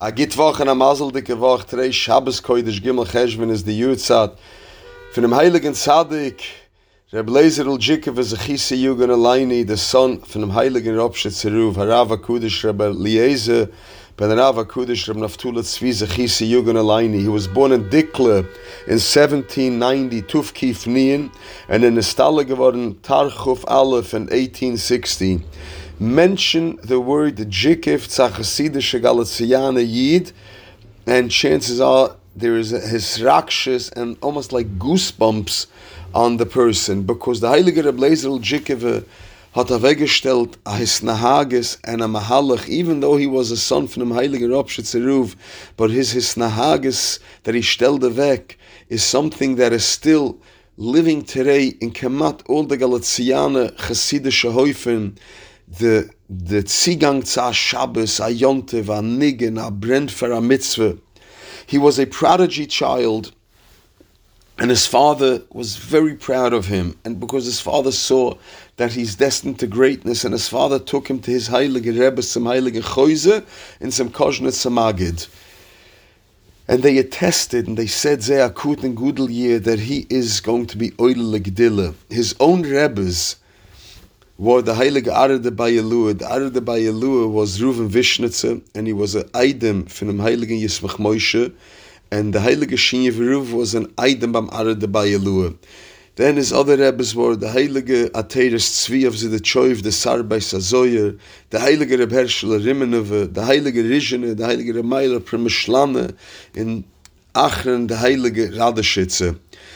A git Wochen am Mazel dicke Woche, drei Shabbos Kodesh Gimel Cheshvan is die Jutzat von dem heiligen Tzadik Reb Leizer Uljike v'Zechise Yugan Alayni, the son von dem heiligen Rabbi Tzeruv, Harav HaKudosh Reb Eliezer ben Harav HaKudosh Reb Naftula Tzvi Zechise Yugan Alayni. He was born in Dikla in 1790, Tuf Kif Nien, and in Nestalle geworden Tarchuf Aleph in 1860. Mention the word Jikif Tzachassidische Galiciana Yid, and chances are there is a hisrakshis and almost like goosebumps on the person, because the Heilige Reb Leizer Uljike hat weggestellt a hisnahages and a mahalach, even though he was a son from the Heilige Rabbi Tzeruv, but his hisnahages that he stellte weg is something that is still living today in Kemat all the Galicianer Chassidische Häufen. The Tzigang Tzah Shabbos, a Yontev, a Nigen, a Brent for a Mitzvah. He was a prodigy child, and his father was very proud of him. And because his father saw that he's destined to greatness, and his father took him to his Heilige Rebbe, some Heilige Choyze, and some Kozhnetz Samagid. And they attested, and they said, Zeh Akut and Gudel Yeh, that he is going to be Oile Legdille. His own Rebbes were the Heilige Arde Bayelua. The Arde Bayelua was Reuven Vishnitzer, and he was an Eidem from the Heilige Yismach Moshe, and the Heilige Shinyev Ruv was an Eidem bam Arde Bayelua. Then his other Rebbes were the Heilige Ateres Tzvi of Zidechoiv, the Sarbei Sazoyer, the Heilige Reb Hershel Rimenove, the Heilige Rizhene, the Heilige Remayla Premishlane, in Achren, the Heilige Radeshitze.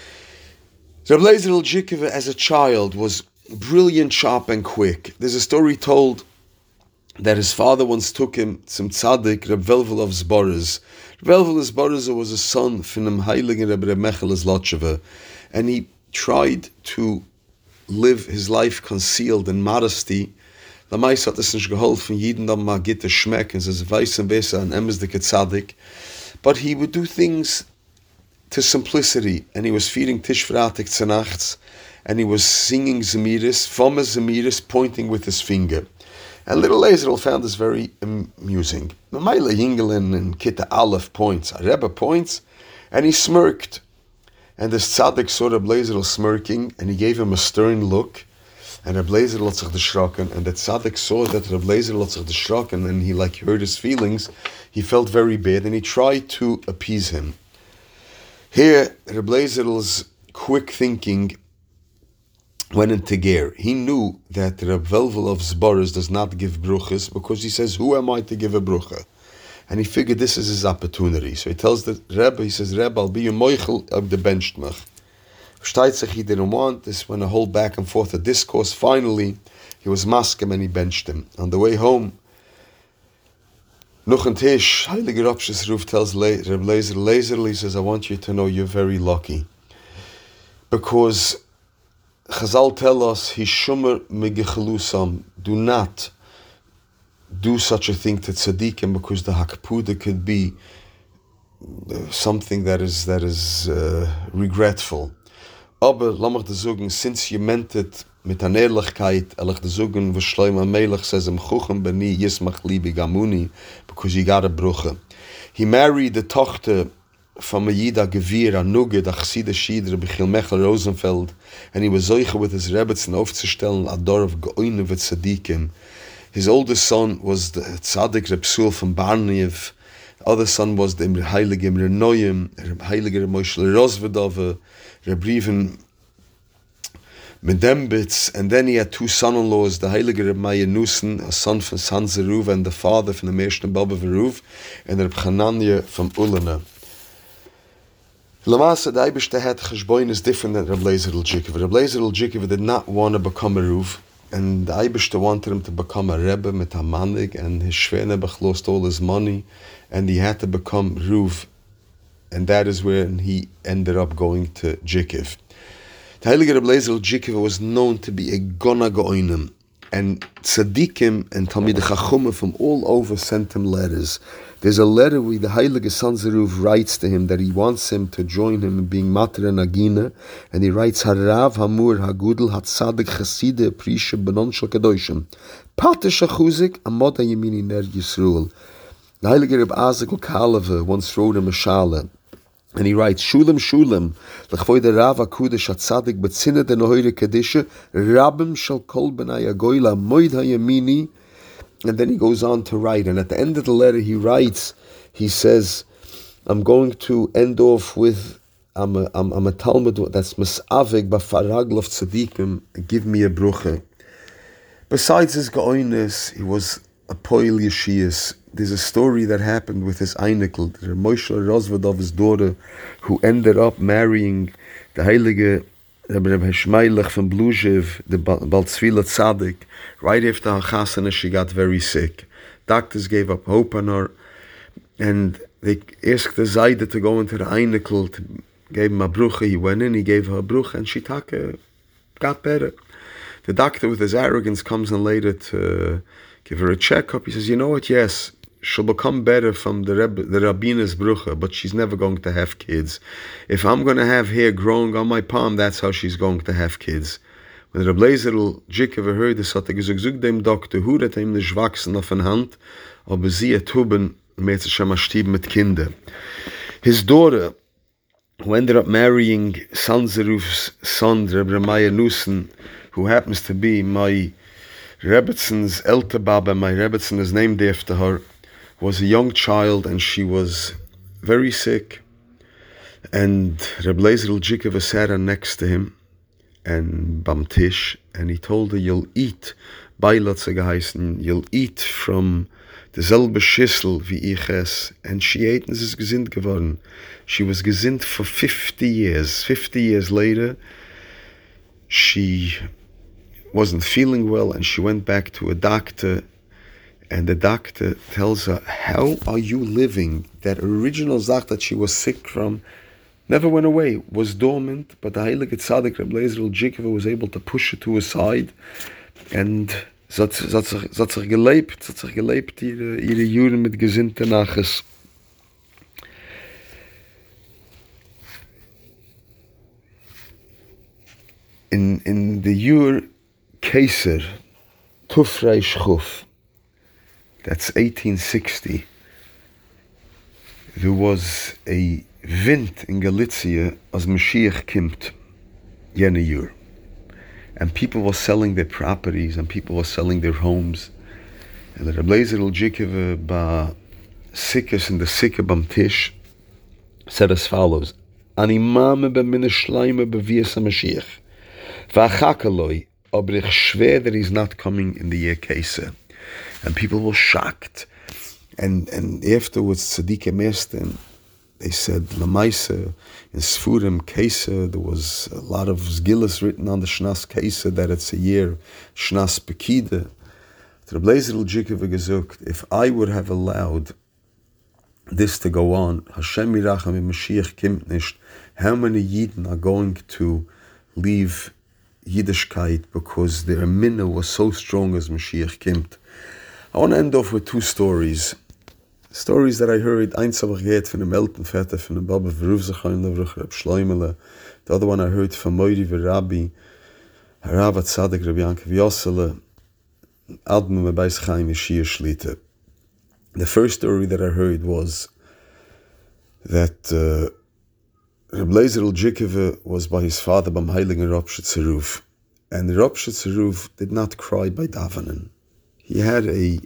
Reb Leizer Uljike as a child was brilliant, sharp, and quick. There's a story told that his father once took him some tzaddik, Reb Velvel of Zboris. Reb Velvel of Zboris was a son from the Heilige Reb Mechel Zlotcheva, and he tried to live his life concealed in modesty. The Mais hat es nicht geholfen, jeden dann mal gitte schmecken, es ist weiß und besser an emesdike tzaddik. But he would do things to simplicity, and he was feeding Tishvratik Tzanachts, and he was singing Zemiris, from a Zemiris, pointing with his finger. And little Leizer found this very amusing. Maila Yingelin and Kitta Aleph points, a Rebbe points, and he smirked. And this tzaddik saw Reb Leizer smirking, and he gave him a stern look, and Reb Leizer hat sich erschrocken, and the tzaddik saw that Reb Leizer hat sich erschrocken, and he hurt his feelings. He felt very bad, and he tried to appease him. Here, Reb Leizer's quick thinking went into gear. He knew that Reb Velvel of Zboris does not give bruches, because he says, who am I to give a brucha? And he figured this is his opportunity. So he tells the Rebbe, he says, Rebbe, I'll be your moichel of the benchtmach. Shteitzach, he didn't want this, when a whole back and forth a discourse. Finally, he was maskem and he benched him. On the way home, noch ein Tisch, Heilige Rapshis Ruf tells Reb Leizer, he says, I want you to know you're very lucky. Because Chazal tell us, Hishumer megechelusam, do not do such a thing to tzaddikim, because the hakpuda could be something that is regretful. Aber lass mich das sagen, since you meant it mit an Ehrlichkeit, ehrlich das sagen, was Shlomo Melech says, im Chuchem beni yismach libi gamuni, because you got a bruche. He married the tochter from a Yida Gevir, a Nuge, the Chassidus Shidre, Bechil Mechel Rosenfeld, and he was zoiche with his Rebbetzin aufzustellen, a dor of Goine with tzaddikim. His oldest son was the Tzaddik Reb Sul from Barniev. The other son was the Heilige Imre Noyim, Reb Heilige Reb Moshe Rosvedove, Reb Reuven Medembitz, and then he had two son-in-laws, the Heilige Reb Maya Nussen, a son from San Zeruv, and the father from the Meishne Baba Veruv, and Reb Chananya from Ulana. Lamasa, the Eibishter had Cheshboin is different than Reb Leizer Uljike. Reb Leizer Uljike did not want to become a Ruv, and the Eibishter wanted him to become a Rebbe mit a Manig, and his Shvenebach lost all his money, and he had to become Ruv, and that is when he ended up going to Jikiv. The Heilige Reb Leizer Uljike was known to be a Gona Goinem, and tzaddikim and Talmidei Chachumim from all over sent him letters. There's a letter where the Heilige San Zeruv writes to him that he wants him to join him in being Mater and Agina, and he writes, Harav Hamur Hagudel Hatzadik Chaside Prisha Benon Shel Kadoshim Pater Shachuzik Amoda Yemini Ner Yisrael. The Heilige Reb Azakel Kaleve once wrote a Mashale, and he writes, Shulam Shulam, l'chvoy de Rav HaKudesh HaTzadik b'tzina de Nohire Kedisha, Rabim shal kol b'nai agoyla moid hayamini. And then he goes on to write, and at the end of the letter he writes, he says, I'm going to end off with, I'm a Talmud that's Masavik b'faraglav tzadikim, give me a brucha. Besides his Gaonis, he was a Poil Yeshias. There's a story that happened with his Einikel, the Moshe Rosvadov's daughter, who ended up marrying the Heilige Rebbe Hashmailach from Blujev, the Baltzvila Tzadik. Right after her chasana, she got very sick. Doctors gave up hope on her, and they asked the Zayda to go into the Einikel, to gave him a brucha. He went in, he gave her a brucha, and she got better. The doctor, with his arrogance, comes in later to give her a checkup. He says, you know what, yes, she'll become better from the Rabbina's brucha, but she's never going to have kids. If I'm going to have hair growing on my palm, that's how she's going to have kids. When Reb Leiserl Jikeve heard this, hat gesagt dem Doktor, hu dat ihm nicht wachsen auf ein Hand, aber sie hat huben, mit Kinder. His daughter, who ended up marrying Sanzeruf's son, Reb Ramaya Nussen, who happens to be my Rebbetzon's Elter Baba, my Rebbetzon is named after her, was a young child, and she was very sick. And Reb Leiserl Jikeve sat next to him, and Bamtish, and he told her, you'll eat, Beilatze geheißen, you'll eat from derselbe Schüssel wie ich es. And she ate, and sie ist gesinnt geworden. She was gesinnt for 50 years. 50 years later, she wasn't feeling well, and she went back to a doctor, and the doctor tells her, how are you living? That original zach that she was sick from never went away, was dormant, but the Heilige Tzadik Reb Leiserl Jikeve was able to push it to a side, and sie hat sich gelebt, ihre Juren mit gesinnten Naches. In the year Kaiser, Tufrei Shchuf, that's 1860, there was a wind in Galicia as Mashiach kimt, jene year. And people were selling their properties, and people were selling their homes. And the Reb Leiserl Jikeve ba Sikkes in the Sikke bam Tish said as follows, Ani mame be mine shleime be vies Mashiach. V'achakaloi, aber ich schwer that he's not coming in the year Kaiser. And people were shocked. And afterwards, Tzadike Mesten, they said, Lamaisa, in Sfurim Kaiser, there was a lot of Zgillas written on the Shnas Kaiser, that it's a year, Shnas Pekide. Reb Leiserl Jikeve gesagt, if I would have allowed this to go on, Hashem Yiracham Mashiach kimt nicht, how many Yidden are going to leave Yiddishkeit because their minna was so strong as Mashiach kimt? I want to end off with two stories. Stories that I heard. Eins habe ich gehört von dem Elternvater von dem Baba Verufzachayim Levrach Reb Shloimele. The other one I heard from Moiri V'Rabbi Harav Tzadik Reb Yankiv Yossele Admon Beis Chaim Yeshia Shlita. The first story that I heard was that Reb Leiserl Jikeve was by his father Bam Heiligen Rob Shetzeruf, and Rob Shetzeruf did not cry by davening. He had a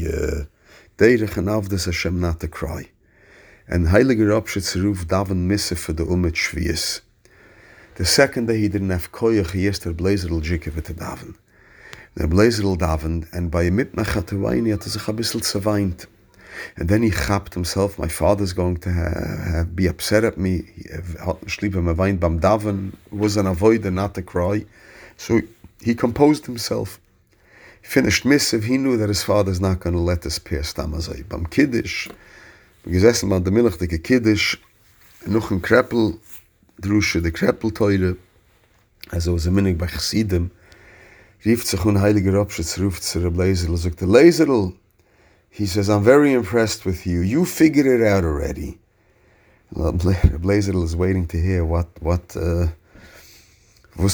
Derech and Avdas Hashem not to cry. And Heilige Rob Shetzeruf daven misse for the Umet Shvius. The second day he didn't have koyach, he asked Reb Leiserl Jikeve to daven. Reb Leiserl davened, and by a mitnach hat weinen, hat sich a bissel zerweint. And then he chapped himself, my father's going to be upset at me. He hat schlieb him a wein bam daven, was an avoider not to cry. So he composed himself. Finished missive, he knew that his father's not going to let us pass Tamazai. Bam Kiddush, gesessen beim der milchtige Kiddush, noch ein Kreppel, drusche de Kreppel teure, also was a minig bei Chassidim, rief sich un Heilige Rob Shetzeruf zu Reb Leiserl, sagt der Leiserl, he says, I'm very impressed with you. You figured it out already. Reb Leiserl is waiting to hear was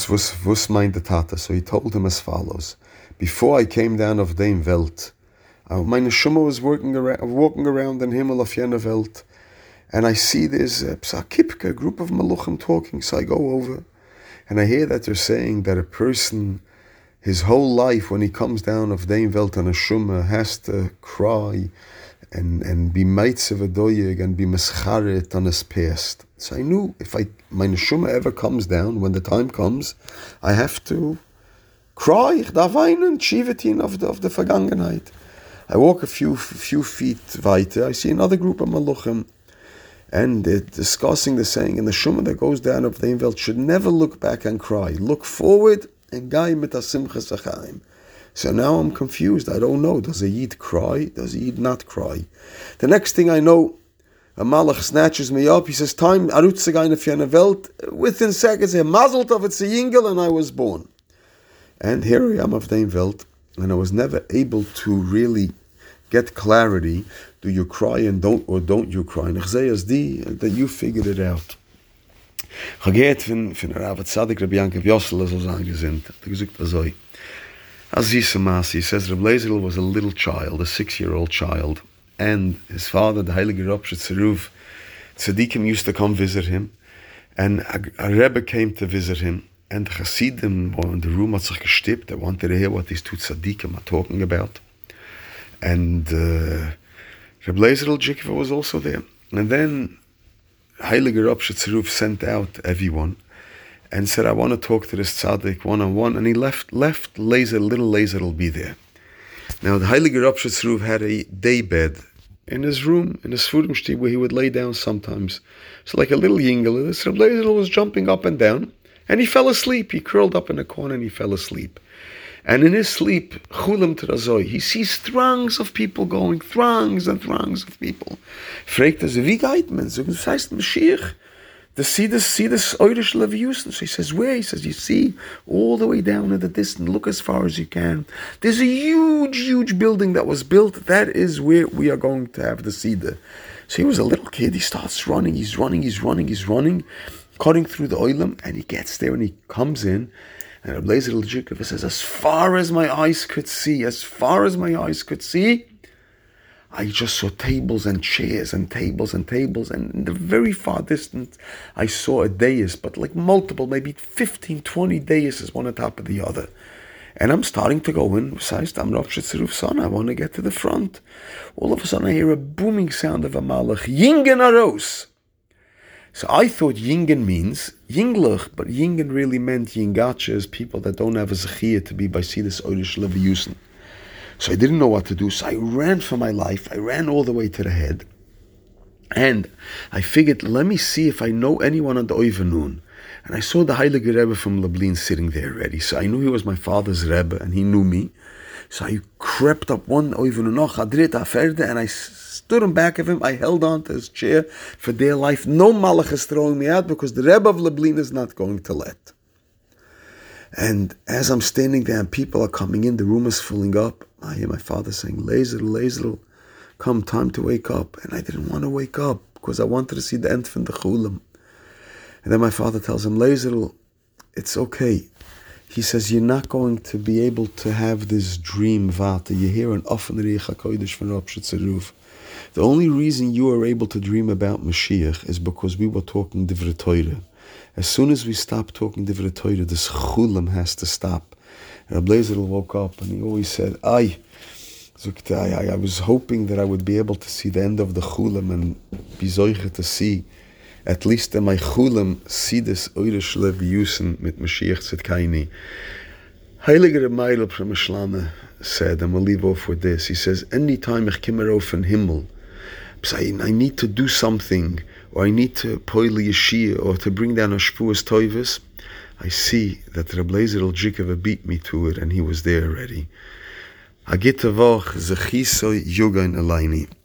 meint the Tata. So he told him as follows. Before I came down of Dein Welt, My neshama was walking around in Himmel auf jener Welt, and I see there's a psa-kipka, a group of maluchim talking, so I go over, and I hear that they're saying that a person, his whole life, when he comes down of Dein Welt on a Shumma, has to cry and be meitze v'doyeg and be mescharet on his past. So I knew if my neshama ever comes down, when the time comes, I have to cry, ich darf weinen, Shivatin of the Vergangenheit. I walk a few feet weiter, I see another group of maluchim, and they're discussing the saying, and the Shumma that goes down of Dein Welt should never look back and cry. Look forward and gai mit ha-simchas ha-chaim. So now I'm confused. I don't know. Does a Yid cry? Does a Yid not cry? The next thing I know, a Malach snatches me up. He says, time, arutze geine fjene Welt. Within seconds, a Mazel Tov, it's a Yingel, and I was born. And here I am of Dein Welt, and I was never able to really get clarity. Do you cry and don't you cry? And ich sehe as that you figured it out. Ich habe gehört von Rav Tzadik Rabbi Yankiv Yossel, so sagen gesinnt. Er hat gesagt, also, Aziz Masi, he says Reb Lezer was a little child, a 6-year-old child, and his father, the Heilige Rav Tzaruf Tzadikim, used to come visit him, and a Rebbe came to visit him, and the Chassidim in the room had sich gestippt. They wanted to hear what these two Tzadikim are talking about, and Reb Lezer Jikva was also there, and then Heilige Rav Tzaruf sent out everyone and said, I want to talk to this tzaddik one-on-one, and he left little Lezer will be there. Now the Heilige Rav Tzaruf had a day bed in his room, in his Sfurim where he would lay down sometimes. So like a little yingel, this Reb Lezer was jumping up and down, and he fell asleep. He curled up in a corner and he fell asleep. And in his sleep, chulam terazoi, he sees throngs of people going, throngs and throngs of people. Fragt wie geht man? So, das heißt Mashiach. See this Eurish Leviusen. So he says, where? He says, you see, all the way down in the distance, look as far as you can. There's a huge building that was built. That is where we are going to have the Seder. So he was a little kid. He starts running. He's running, cutting through the oilam, and he gets there and he comes in. And Reb Lezer Jikva says, as far as my eyes could see, I just saw tables and chairs and tables, and in the very far distance, I saw a dais, but like multiple, maybe 15, 20 daises, one on top of the other. And I'm starting to go in, besides, I'm Rav Tzaruf's son, I want to get to the front. All of a sudden, I hear a booming sound of a malach, Yingen Aros. So I thought Yingen means Yingluch, but Yingen really meant Yingatches, people that don't have a zechiyah to be by Sidus Eurish Leviusen. So I didn't know what to do, so I ran for my life. I ran all the way to the head, and I figured, let me see if I know anyone on the Oivanun. And I saw the Heilige Rebbe from Lublin sitting there already, so I knew he was my father's Rebbe, and he knew me. So I crept up one Oivanun, and I stood in back of him. I held on to his chair for dear life. No malach is throwing me out, because the Rebbe of Lublin is not going to let. And as I'm standing there and people are coming in, the room is filling up, I hear my father saying, Lezer, come, time to wake up. And I didn't want to wake up because I wanted to see the end from the chulam. And then my father tells him, Lezer, it's okay. He says, you're not going to be able to have this dream, Vata. You hear an Ofen Riach HaKodesh from Rav Tzaruf. The only reason you are able to dream about Mashiach is because we were talking Divrei Torah. As soon as we stop talking Divrei Torah, this chulam has to stop. And Reb Lezer woke up and he always said, I was hoping that I would be able to see the end of the chulam and be zoiche to see, at least in my chulam, see this Eurish Leviusen mit Mashiach Tzidkaini. Heilige Reb Meirel from Mishlama said, and we'll leave off with this, he says, anytime ich kommer auf in Himmel, I need to do something, or I need to poil yeshia, or to bring down a shvuas toivus, I see that Reb Lezer Jikva beat me to it, and he was there already. Agitavoch zechiso yogain alaini.